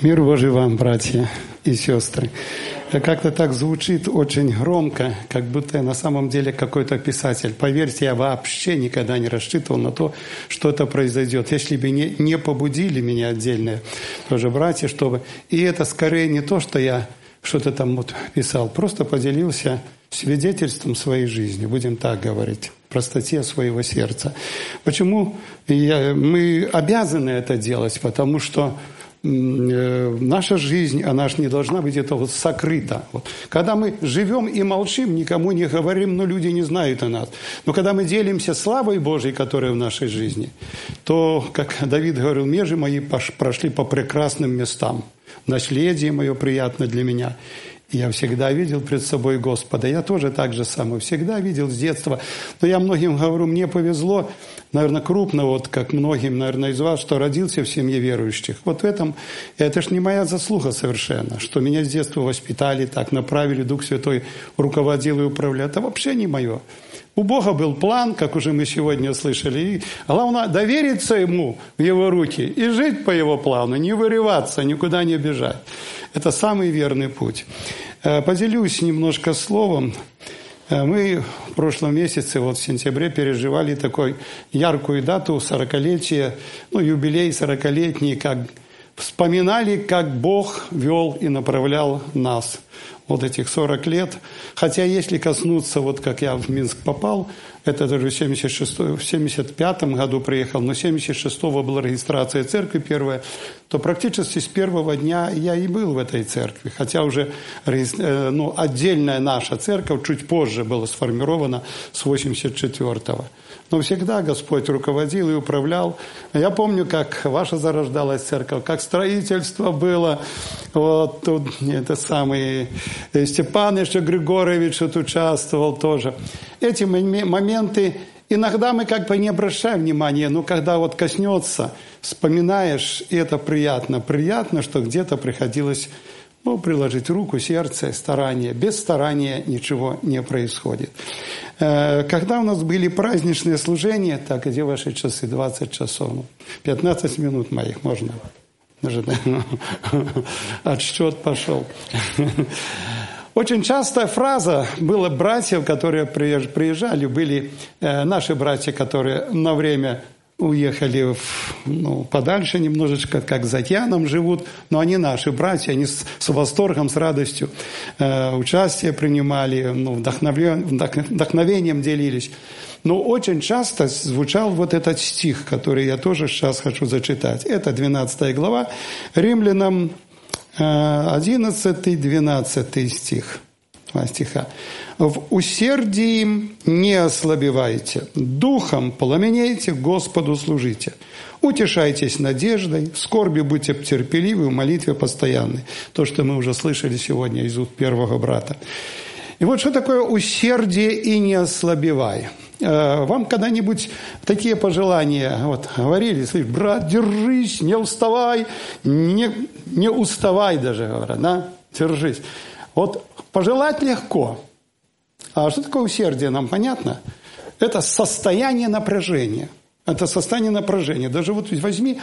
Мир Божий вам, братья и сестры. Как-то так звучит очень громко, как будто я на самом деле какой-то писатель. Поверьте, я вообще никогда не рассчитывал на то, что это произойдет. Если бы не побудили меня отдельные тоже братья, чтобы... И это скорее не то, что я что-то там вот писал, просто поделился свидетельством своей жизни, будем так говорить, простоте своего сердца. Почему мы обязаны это делать? Потому что наша жизнь, она же не должна быть это вот сокрыта. Вот. Когда мы живем и молчим, никому не говорим, но люди не знают о нас. Но когда мы делимся славой Божьей, которая в нашей жизни, то, как Давид говорил, межи мои прошли по прекрасным местам. Наследие мое приятно для меня. И я всегда видел пред собой Господа. Я тоже так же самое. Всегда видел с детства. Но я многим говорю, мне повезло, наверное, крупно, вот как многим, наверное, из вас, что родился в семье верующих. Вот в этом, это ж не моя заслуга совершенно, что меня с детства воспитали так, направили, Дух Святой руководил и управлял. Это вообще не мое. У Бога был план, как уже мы сегодня слышали, и главное довериться Ему в Его руки и жить по Его плану, не вырываться, никуда не бежать. Это самый верный путь. Поделюсь немножко словом. Мы в прошлом месяце, вот в сентябре, переживали такую яркую дату, 40-летие, юбилей 40-летний, как вспоминали, как Бог вел и направлял нас. Вот этих 40 лет. Хотя если коснуться, вот как я в Минск попал, это даже в 75-м году приехал, но 76-го была регистрация церкви первая, то практически с первого дня я и был в этой церкви. Хотя уже отдельная наша церковь чуть позже была сформирована с 84-го. Но всегда Господь руководил и управлял. Я помню, как ваша зарождалась церковь, как строительство было. Вот тут это самый Степан еще Григорьевич тут участвовал тоже. Эти моменты иногда мы как бы не обращаем внимания, но когда вот коснется, вспоминаешь, и это приятно. Приятно, что где-то приходилось приложить руку, сердце, старание. Без старания ничего не происходит. Когда у нас были праздничные служения, так, где ваши часы? 20 часов. 15 минут моих можно. Отсчет пошел. Очень частая фраза была братьев, которые приезжали, были наши братья, которые на время уехали подальше немножечко, как за океаном живут, но они наши братья, они с восторгом, с радостью участие принимали, вдохновением делились. Но очень часто звучал вот этот стих, который я тоже сейчас хочу зачитать. Это 12 глава, Римлянам 11-12 стих. 2 стиха. «В усердии не ослабевайте, духом пламенейте, Господу служите. Утешайтесь надеждой, в скорби будьте терпеливы, в молитве постоянны». То, что мы уже слышали сегодня из уст первого брата. И вот что такое усердие и не ослабевай. Вам когда-нибудь такие пожелания говорили, слышь, брат, держись, не уставай, не уставай даже, говорят, да, держись. Вот пожелать легко. А что такое усердие, нам понятно? Это состояние напряжения. Это состояние напряжения. Даже вот возьми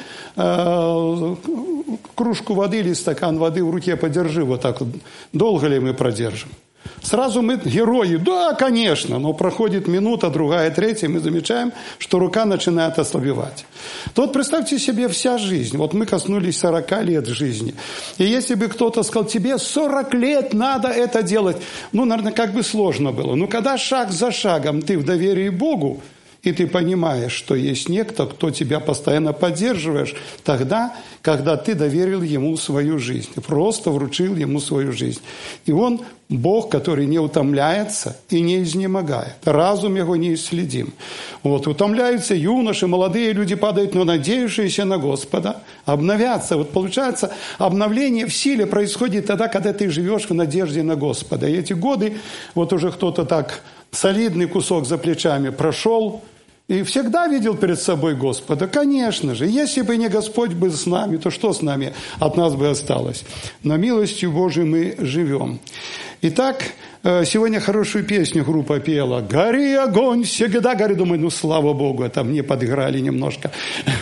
кружку воды или стакан воды в руке, подержи вот так вот. Долго ли мы продержим? Сразу мы герои, да, конечно, но проходит минута, другая, третья, мы замечаем, что рука начинает ослабевать. То вот представьте себе вся жизнь. Вот мы коснулись 40 лет жизни. И если бы кто-то сказал, тебе 40 лет надо это делать, наверное, как бы сложно было. Но когда шаг за шагом ты в доверии Богу, и ты понимаешь, что есть некто, кто тебя постоянно поддерживаешь, тогда, когда ты доверил ему свою жизнь, просто вручил ему свою жизнь. И он Бог, который не утомляется и не изнемогает. Разум его неисследим. Утомляются юноши, молодые люди падают, но надеющиеся на Господа обновятся. Получается, обновление в силе происходит тогда, когда ты живешь в надежде на Господа. И эти годы, уже кто-то так солидный кусок за плечами прошел, И всегда видел перед собой Господа? Конечно же. Если бы не Господь был с нами, то что с нами от нас бы осталось? Но милостью Божией мы живем. Итак, сегодня хорошую песню группа пела. «Гори, огонь, всегда гори». Думаю, слава Богу, это мне подыграли немножко.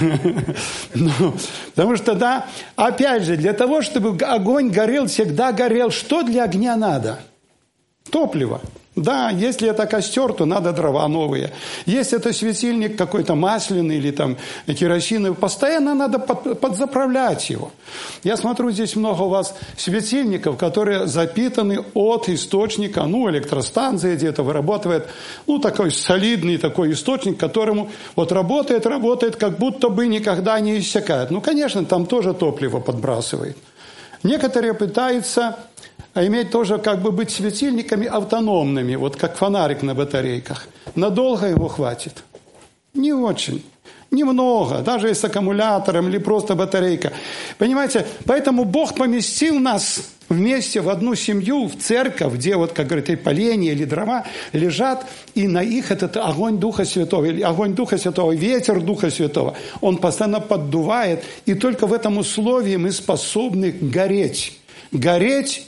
Потому что, да, опять же, для того, чтобы огонь горел, всегда горел, что для огня надо? Топливо. Да, если это костер, то надо дрова новые. Если это светильник какой-то масляный или там керосиновый, постоянно надо подзаправлять его. Я смотрю, здесь много у вас светильников, которые запитаны от источника, электростанция где-то вырабатывает, такой солидный такой источник, которому вот работает, как будто бы никогда не иссякает. Конечно, там тоже топливо подбрасывает. Некоторые пытаются иметь тоже быть светильниками автономными, вот как фонарик на батарейках. Надолго его хватит? Не очень. Немного, даже с аккумулятором или просто батарейка. Понимаете, поэтому Бог поместил нас вместе в одну семью, в церковь, где, как говорят, и поленья или дрова лежат, и на их этот огонь Духа Святого, или огонь Духа Святого, ветер Духа Святого, он постоянно поддувает, и только в этом условии мы способны гореть. Гореть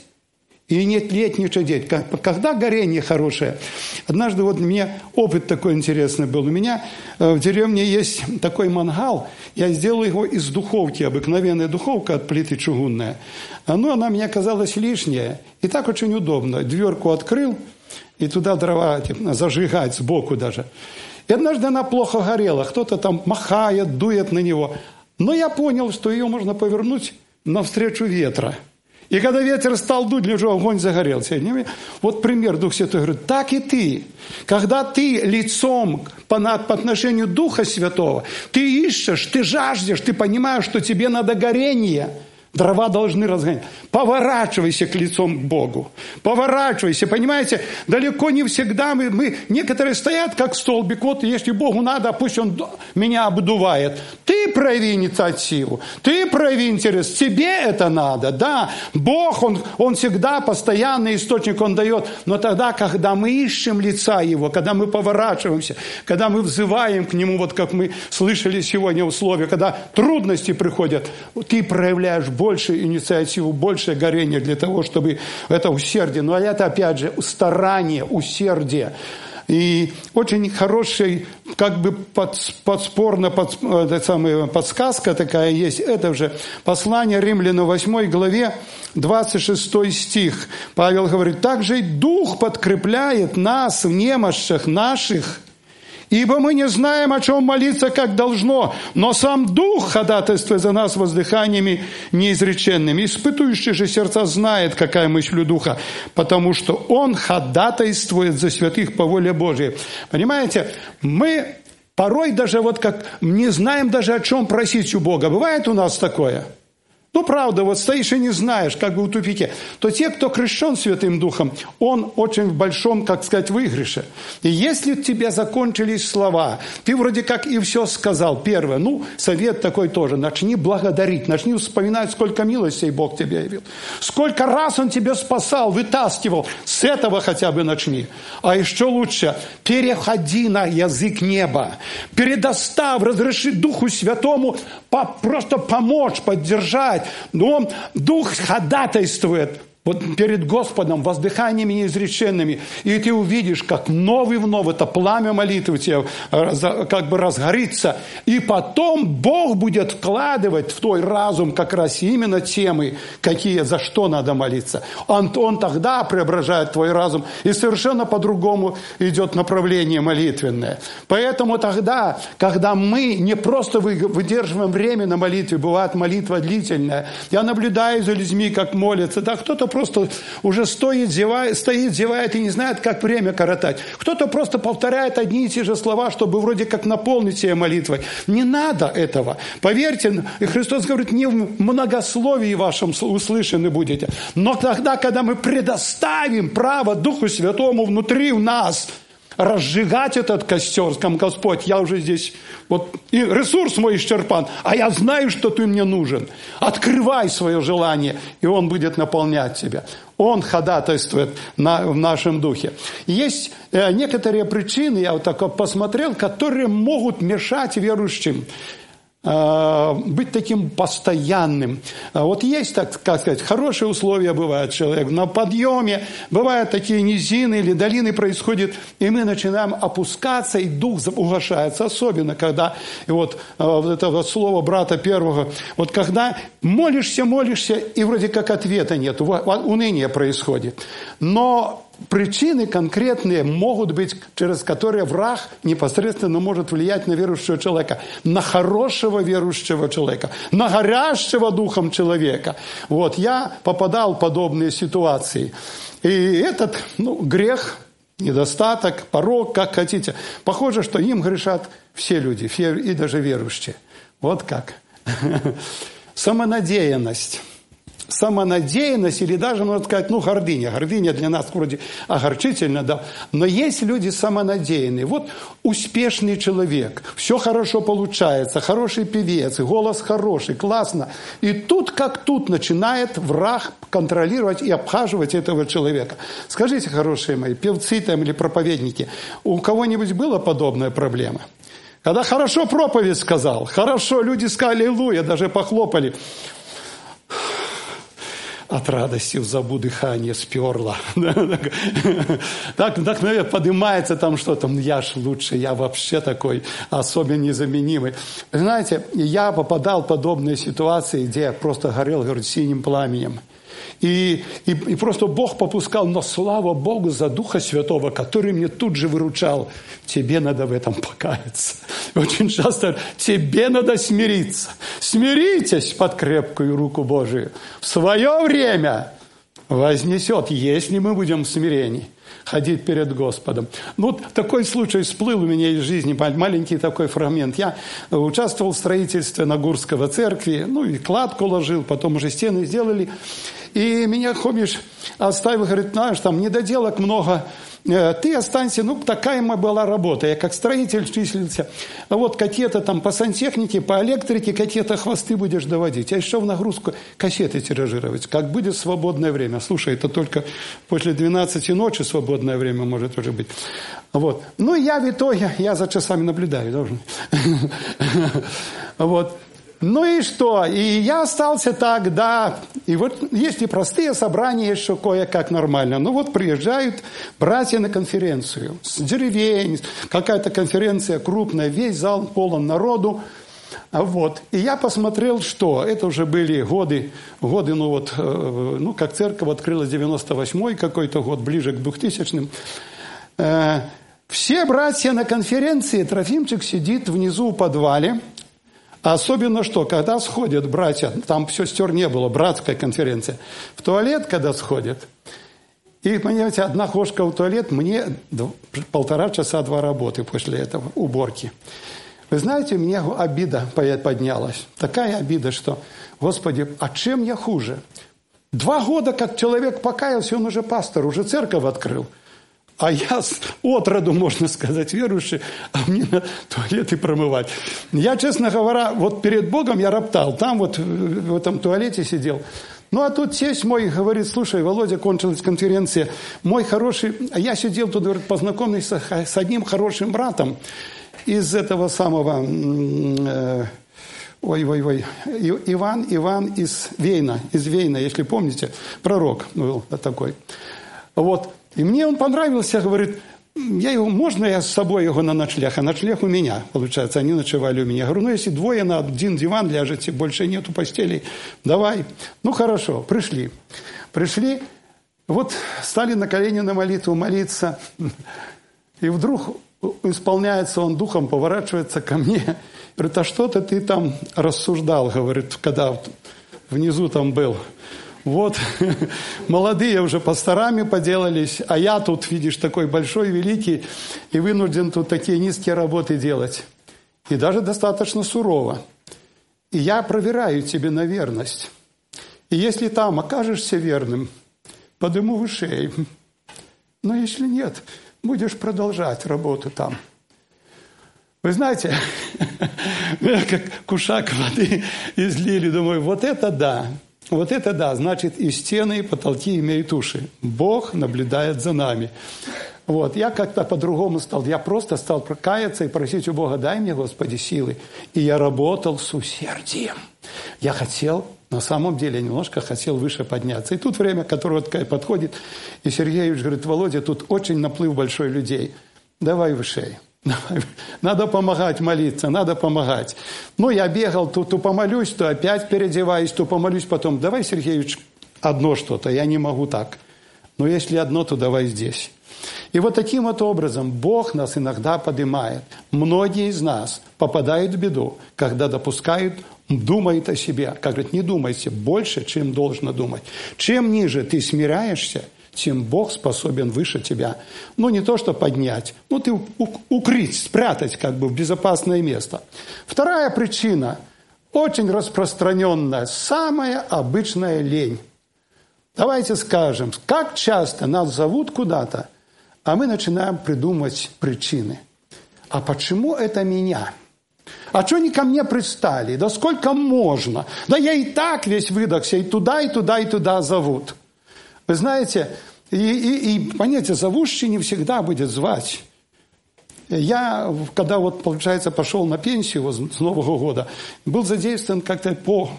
и не тлеть, не чадеть. Когда горение хорошее? Однажды у меня опыт такой интересный был. У меня в деревне есть такой мангал. Я сделал его из духовки, обыкновенная духовка от плиты чугунная. Но она мне казалась лишняя. И так очень удобно. Дверку открыл, и туда дрова зажигать сбоку даже. И однажды она плохо горела. Кто-то там махает, дует на него. Но я понял, что ее можно повернуть навстречу ветра. И когда ветер стал дуть, огонь загорелся. Вот пример Дух Святой говорит, так и ты. Когда ты лицом по отношению Духа Святого, ты ищешь, ты жаждешь, ты понимаешь, что тебе надо горение. Дрова должны разгонять. Поворачивайся к лицом к Богу. Поворачивайся. Понимаете, далеко не всегда мы некоторые стоят как столбик. Вот если Богу надо, пусть Он меня обдувает. Ты прояви инициативу. Ты прояви интерес. Тебе это надо. Да, Бог, Он всегда постоянный источник Он дает. Но тогда, когда мы ищем лица Его, когда мы поворачиваемся, когда мы взываем к Нему, вот как мы слышали сегодня в слове, когда трудности приходят, ты проявляешь больше инициативу, больше горения для того, чтобы это усердие. Но это, опять же, старание, усердие. И очень хорошая, подсказка такая есть. Это же послание Римлянам 8 главе, 26 стих. Павел говорит, «Также и Дух подкрепляет нас в немощах наших, ибо мы не знаем, о чем молиться, как должно, но сам Дух ходатайствует за нас воздыханиями неизреченными. Испытующий же сердца знает, какая мысль у Духа, потому что Он ходатайствует за святых по воле Божией». Понимаете, мы порой даже не знаем даже, о чем просить у Бога. Бывает у нас такое? Правда, стоишь и не знаешь, в тупике. То те, кто крещен Святым Духом, он очень в большом, выигрыше. И если у тебя закончились слова, ты вроде как и все сказал. Первое, совет такой тоже. Начни благодарить, начни вспоминать, сколько милостей Бог тебе явил. Сколько раз Он тебя спасал, вытаскивал. С этого хотя бы начни. А еще лучше, переходи на язык неба. Предостав, разреши Духу Святому просто помочь, поддержать. Но Дух ходатайствует перед Господом воздыханиями неизреченными. И ты увидишь, как вновь и вновь это пламя молитвы тебе разгорится. И потом Бог будет вкладывать в твой разум как раз именно темы, за что надо молиться. Он тогда преображает твой разум, и совершенно по-другому идет направление молитвенное. Поэтому тогда, когда мы не просто выдерживаем время на молитве, бывает молитва длительная. Я наблюдаю за людьми, как молятся. Да, кто-то просто уже стоит, зевает и не знает, как время коротать. Кто-то просто повторяет одни и те же слова, чтобы вроде как наполнить себя молитвой. Не надо этого. Поверьте, и Христос говорит, не в многословии вашем услышаны будете. Но тогда, когда мы предоставим право Духу Святому внутри в нас разжигать этот костер, скажем, Господь, я уже здесь, и ресурс мой исчерпан, а я знаю, что ты мне нужен. Открывай свое желание, и Он будет наполнять тебя. Он ходатайствует в нашем духе. Есть некоторые причины, я вот так вот посмотрел, которые могут мешать верующим быть таким постоянным. Вот есть, так сказать, хорошие условия бывают человек на подъеме, бывают такие низины или долины происходят, и мы начинаем опускаться, и дух угошается, особенно когда, и вот это вот слово брата первого, вот когда молишься, и вроде как ответа нет, уныние происходит. Но причины конкретные могут быть, через которые враг непосредственно может влиять на верующего человека, на хорошего верующего человека, на горящего духом человека. Вот, я попадал в подобные ситуации. И этот грех, недостаток, порок, как хотите, похоже, что им грешат все люди, и даже верующие. Вот как. Самонадеянность. Самонадеянность или даже, можно сказать, гордыня. Гордыня для нас вроде огорчительно, да. Но есть люди самонадеянные. Вот успешный человек, все хорошо получается, хороший певец, голос хороший, классно. И тут как тут начинает враг контролировать и обхаживать этого человека. Скажите, хорошие мои, певцы там или проповедники, у кого-нибудь была подобная проблема? Когда хорошо проповедь сказал, хорошо, люди сказали аллилуйя, даже похлопали. От радости в забу дыхание сперло. Так наверное, поднимается там что-то. Я ж лучше, я вообще такой особенно незаменимый. Знаете, я попадал в подобные ситуации, где я просто горел, говорю, синим пламенем. И просто Бог попускал, но слава Богу за Духа Святого, который мне тут же выручал. Тебе надо в этом покаяться. Очень часто тебе надо смириться. Смиритесь под крепкую руку Божию. В свое время вознесет, если мы будем в смирении ходить перед Господом. Такой случай всплыл у меня из жизни, маленький такой фрагмент. Я участвовал в строительстве Нагурского церкви, и кладку ложил, потом уже стены сделали. И меня Хомиш оставил, говорит, знаешь, там недоделок много, ты останься, такая моя была работа, я как строитель числился, вот какие-то там по сантехнике, по электрике, какие-то хвосты будешь доводить, а еще в нагрузку кассеты тиражировать, как будет свободное время. Слушай, это только после 12 ночи свободное время может уже быть. Вот. Я в итоге, я за часами наблюдаю, должен. Вот. И что? И я остался так, да. И вот есть и простые собрания, еще кое-как нормально. Приезжают братья на конференцию. С деревень, какая-то конференция крупная, весь зал полон народу. Вот. И я посмотрел, что это уже были годы, как церковь открылась, 98-й какой-то год, ближе к 2000-м. Все братья на конференции, Трофимчик сидит внизу в подвале. Особенно что, когда сходят братья, там сестер не было, братская конференция, в туалет, когда сходят, и, понимаете, одна кошка в туалет, мне 1,5 часа 2 работы после этого, уборки. Вы знаете, мне обида поднялась, такая обида, что, Господи, а чем я хуже? 2 года, как человек покаялся, он уже пастор, уже церковь открыл. А я от роду, можно сказать, верующий, а мне надо туалеты промывать. Я, честно говоря, вот перед Богом я роптал. Там вот в этом туалете сидел. А тут тесть мой говорит, слушай, Володя, кончилась конференция. Мой хороший... Я сидел тут, говорит, познакомился с одним хорошим братом из этого самого... Иван из Вейна, если помните. Пророк был такой. Вот. И мне он понравился, говорит, можно я с собой его на ночлег? А ночлег у меня, получается, они ночевали у меня. Я говорю, если 2 на 1 диван ляжете, больше нету постелей, давай. Хорошо, пришли. Вот стали на колени на молитву молиться. И вдруг исполняется он духом, поворачивается ко мне. Говорит, а что-то ты там рассуждал, говорит, когда внизу там был. Вот, молодые уже пасторами поделались, а я тут, видишь, такой большой, великий, и вынужден тут такие низкие работы делать. И даже достаточно сурово. И я проверяю тебе на верность. И если там окажешься верным, подыму вышей. Но если нет, будешь продолжать работу там. Вы знаете, как кушак воды излили, думаю, вот это да. Вот это да, значит, и стены, и потолки имеют уши. Бог наблюдает за нами. Вот, я как-то по-другому стал. Я просто стал каяться и просить у Бога: дай мне, Господи, силы. И я работал с усердием. Я хотел, на самом деле, немножко хотел выше подняться. И тут время, которое подходит, и Сергеевич говорит: Володя, тут очень наплыв большой людей. Давай выше. Надо помогать молиться, надо помогать. Ну, я бегал, то помолюсь, то опять переодеваюсь, то помолюсь потом. Давай, Сергеевич, одно что-то, я не могу так. Но если одно, то давай здесь. И вот таким вот образом Бог нас иногда поднимает. Многие из нас попадают в беду, когда допускают, думают о себе. Как говорят, не думайте больше, чем должно думать. Чем ниже ты смиряешься, тем Бог способен выше тебя. Ну, не то, что поднять, ну, ты укрыть, спрятать как бы в безопасное место. Вторая причина, очень распространенная, самая обычная лень. Давайте скажем, как часто нас зовут куда-то, а мы начинаем придумывать причины. А почему это меня? А что они ко мне пристали? Да сколько можно? Да я и так весь выдохся, и туда, и туда, и туда зовут. Вы знаете, понимаете, зовущий не всегда будет звать. Я, когда вот, получается, пошел на пенсию с Нового года, был задействован как-то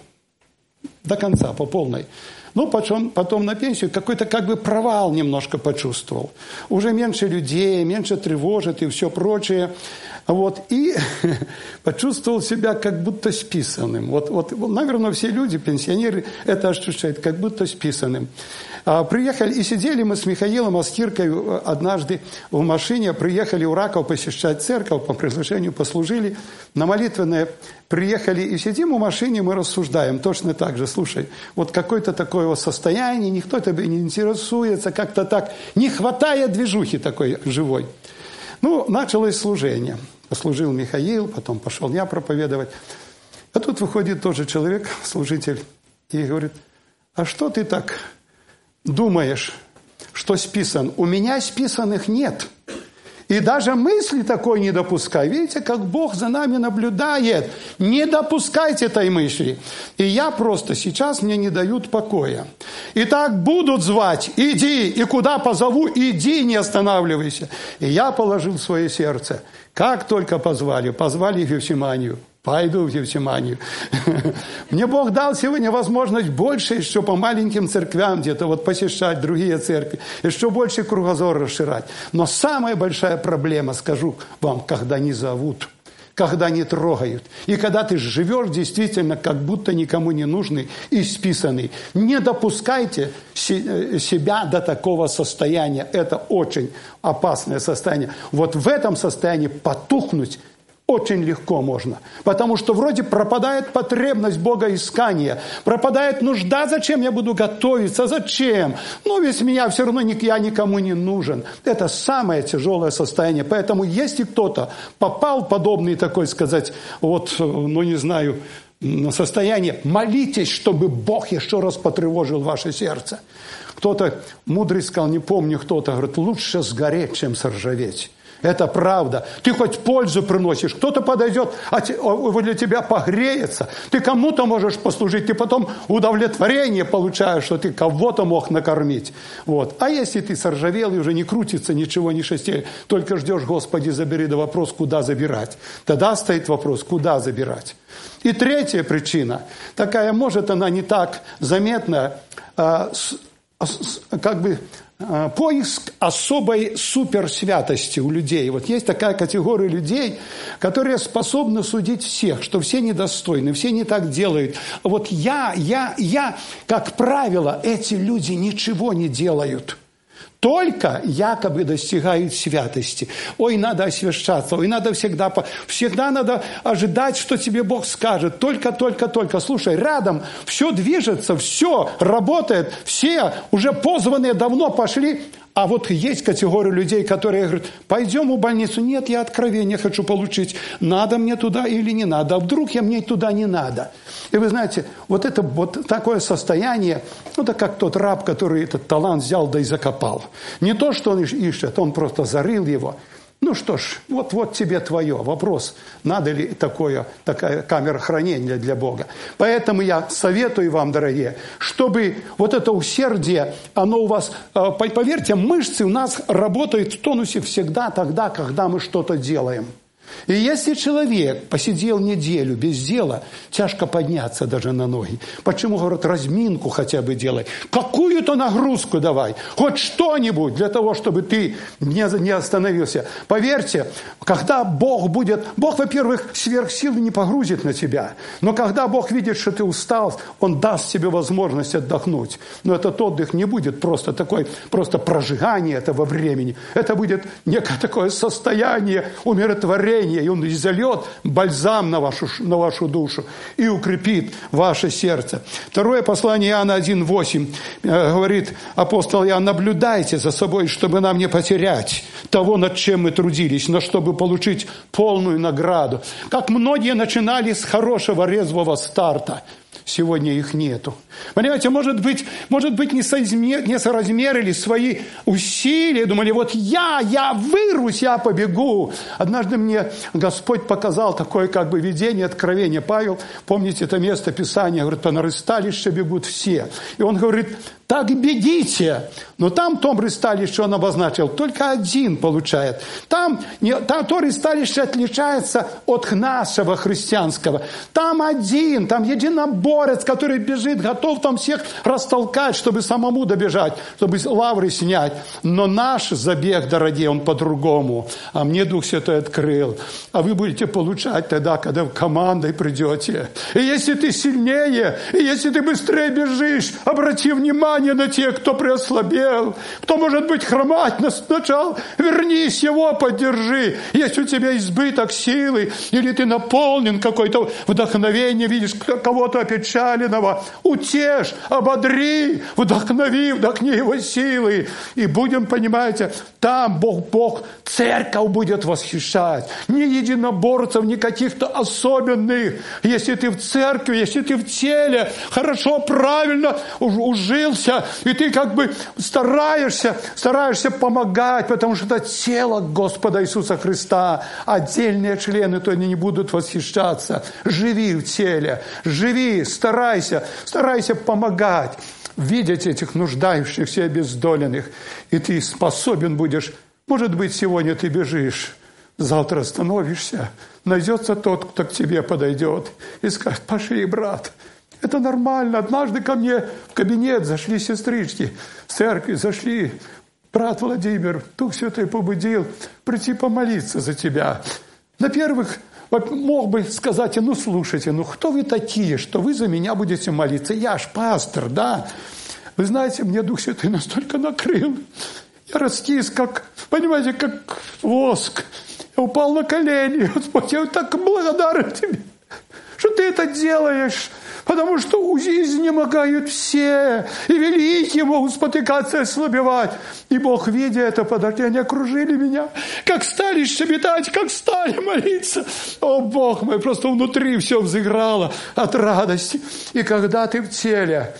до конца, по полной. Ну, потом на пенсию какой-то как бы провал немножко почувствовал. Уже меньше людей, меньше тревожит и все прочее. Вот, и почувствовал себя как будто списанным. Вот, наверное, все люди, пенсионеры, это ощущают, как будто списанным. Приехали, и сидели мы с Михаилом Аскиркой однажды в машине, приехали у Раков посещать церковь, по приглашению послужили, на молитвенное приехали, и сидим в машине, мы рассуждаем точно так же. Слушай, вот какое-то такое вот состояние, никто тобой не интересуется, как-то так, не хватает движухи такой живой. Ну, началось служение. Послужил Михаил, потом пошел я проповедовать. А тут выходит тоже человек, служитель, и говорит: а что ты так думаешь, что списан? У меня списанных нет. И даже мысли такой не допускай. Видите, как Бог за нами наблюдает. Не допускайте этой мысли. И я просто, сейчас мне не дают покоя. И так будут звать: иди, и куда позову, иди, не останавливайся. И я положил в свое сердце. Как только позвали в Гефсиманию. Пойду в Гефсиманию. Мне Бог дал сегодня возможность больше еще по маленьким церквям где-то вот посещать другие церкви, еще больше кругозор расширять. Но самая большая проблема, скажу вам, когда не зовут, когда не трогают. И когда ты живешь действительно как будто никому не нужный и списанный. Не допускайте себя до такого состояния. Это очень опасное состояние. Вот в этом состоянии потухнуть очень легко можно. Потому что вроде пропадает потребность богоискания, пропадает нужда. Зачем я буду готовиться? Зачем? Ну, ведь меня все равно я никому не нужен. Это самое тяжелое состояние. Поэтому если кто-то попал в подобный такой, сказать, вот, ну не знаю, состояние, молитесь, чтобы Бог еще раз потревожил ваше сердце. Кто-то мудрый сказал, не помню кто-то, говорит, лучше сгореть, чем соржаветь. Это правда. Ты хоть пользу приносишь. Кто-то подойдет, для тебя погреется. Ты кому-то можешь послужить. Ты потом удовлетворение получаешь, что ты кого-то мог накормить. Вот. А если ты соржавел и уже не крутится, ничего не шестеет, только ждешь, Господи, забери, да вопрос, куда забирать. Тогда стоит вопрос, куда забирать. И третья причина, такая, может, она не так заметна, как бы поиск особой суперсвятости у людей. Вот есть такая категория людей, которые способны судить всех, что все недостойны, все не так делают. Вот я, как правило, эти люди ничего не делают. Только якобы достигают святости. Ой, надо освящаться, ой, надо всегда надо ожидать, что тебе Бог скажет. Только. Слушай, рядом все движется, все работает, все уже позванные давно пошли. А вот есть категория людей, которые говорят, пойдем в больницу. Нет, я откровение хочу получить. Надо мне туда или не надо? А вдруг мне туда не надо? И вы знаете, вот это вот такое состояние, ну, это как тот раб, который этот талант взял да и закопал. Не то, что он ищет, он просто зарыл его. Ну что ж, вот тебе твое. Вопрос, надо ли такая камера хранения для Бога. Поэтому я советую вам, дорогие, чтобы вот это усердие, оно у вас, поверьте, мышцы у нас работают в тонусе всегда тогда, когда мы что-то делаем. И если человек посидел неделю без дела, тяжко подняться даже на ноги. Почему, говорят, разминку хотя бы делай? Какую-то нагрузку давай. Хоть что-нибудь для того, чтобы ты не остановился. Поверьте, когда Бог, во-первых, сверхсилы не погрузит на тебя. Но когда Бог видит, что ты устал, Он даст тебе возможность отдохнуть. Но этот отдых не будет просто прожигание этого времени. Это будет некое такое состояние умиротворения. И Он изольет бальзам на вашу душу и укрепит ваше сердце. Второе послание Иоанна 1:8 говорит апостол Иоанн: наблюдайте за собой, чтобы нам не потерять того, над чем мы трудились, но чтобы получить полную награду. Как многие начинали с хорошего резвого старта, сегодня их нету. Понимаете, может быть, не соразмерили свои усилия, думали, вот я вырвусь, я побегу. Однажды мне Господь показал такое видение, откровение. Павел, помните это место Писания, говорит, по рысталище бегут все. И он говорит, так бегите. Но там том рысталище он обозначил, только один получает. Там то рысталище отличается от нашего христианского. Там один, там единоборец, который бежит, готов там всех растолкать, чтобы самому добежать, чтобы лавры снять. Но наш забег, дорогие, он по-другому. А мне Дух Святой открыл. А вы будете получать тогда, когда в командой придете. И если ты сильнее, и если ты быстрее бежишь, обрати внимание на тех, кто приослабел, кто, может быть, хромать сначала. Вернись, его поддержи. Если у тебя избыток силы, или ты наполнен какой-то вдохновением, видишь кого-то опечаленного, утешь, ободри, вдохни его силы. И будем, понимаете, там Бог, церковь будет восхищать. Не единоборцев, не каких-то особенных. Если ты в церкви, если ты в теле, хорошо, правильно ужился, и ты стараешься помогать, потому что это тело Господа Иисуса Христа. Отдельные члены, то они не будут восхищаться. Живи в теле, живи, старайся помогать, видеть этих нуждающихся и обездоленных, и ты способен будешь. Может быть, сегодня ты бежишь, завтра остановишься, найдется тот, кто к тебе подойдет и скажет, пошли, брат. Это нормально. Однажды ко мне в кабинет зашли сестрички в церкви, зашли. Брат Владимир, Дух Святой побудил прийти помолиться за тебя. На первых мог бы сказать, слушайте, кто вы такие, что вы за меня будете молиться? Я ж пастор, да? Вы знаете, мне Дух Святой настолько накрыл. Я раскис, как воск. Я упал на колени. Господь, я так благодарен тебе, что ты это делаешь. Потому что изнемогают все, и великие могут спотыкаться и ослабевать. И Бог, видя это, они окружили меня, как стали щебетать, как стали молиться. О, Бог мой, просто внутри все взыграло от радости. И когда ты в теле,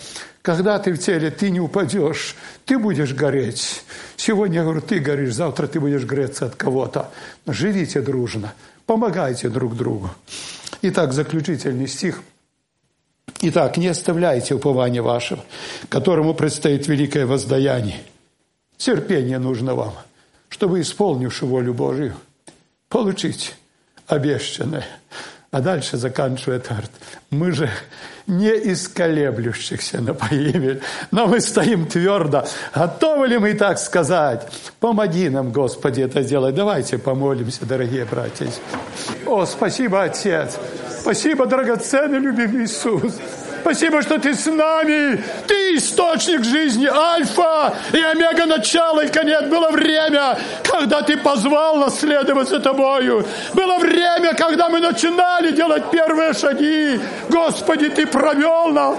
ты не упадешь, ты будешь гореть. Сегодня, я говорю, ты горишь, завтра ты будешь греться от кого-то. Живите дружно, помогайте друг другу. Итак, заключительный стих. Итак, не оставляйте упования вашего, которому предстоит великое воздаяние. Терпение нужно вам, чтобы, исполнивши волю Божию, получить обещанное. А дальше заканчивает, говорит, мы же не из колеблющихся на погибель, но мы стоим твердо. Готовы ли мы так сказать? Помоги нам, Господи, это делать. Давайте помолимся, дорогие братья. О, спасибо, Отец. Спасибо, драгоценный, любимый Иисус. Спасибо, что ты с нами. Ты источник жизни, альфа и омега, начало и конец. Было время, когда ты позвал нас следовать за тобою. Было время, когда мы начинали делать первые шаги. Господи, ты провел нас.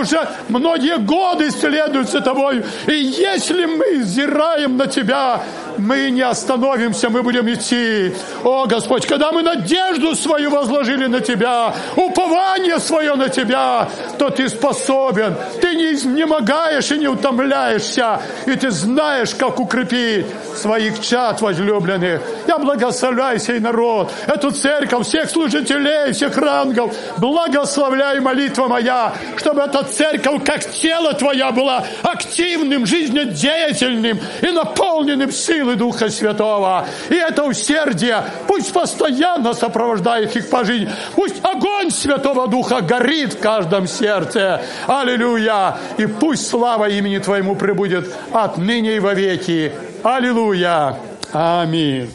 Многие годы следуют за тобою. И если мы взираем на тебя, мы не остановимся, мы будем идти. О, Господь, когда мы надежду свою возложили на Тебя, упование свое на Тебя, то Ты способен. Ты не изнемогаешь и не утомляешься, и Ты знаешь, как укрепить своих чад возлюбленных. Я благословляю сей народ, эту церковь, всех служителей, всех рангов. Благословляю, молитва моя, чтобы эта церковь, как тело Твоя, была активным, жизнедеятельным и наполненным силой Духа Святого. И это усердие пусть постоянно сопровождает их по жизни. Пусть огонь Святого Духа горит в каждом сердце. Аллилуйя! И пусть слава имени Твоему пребудет отныне и вовеки. Аллилуйя! Аминь.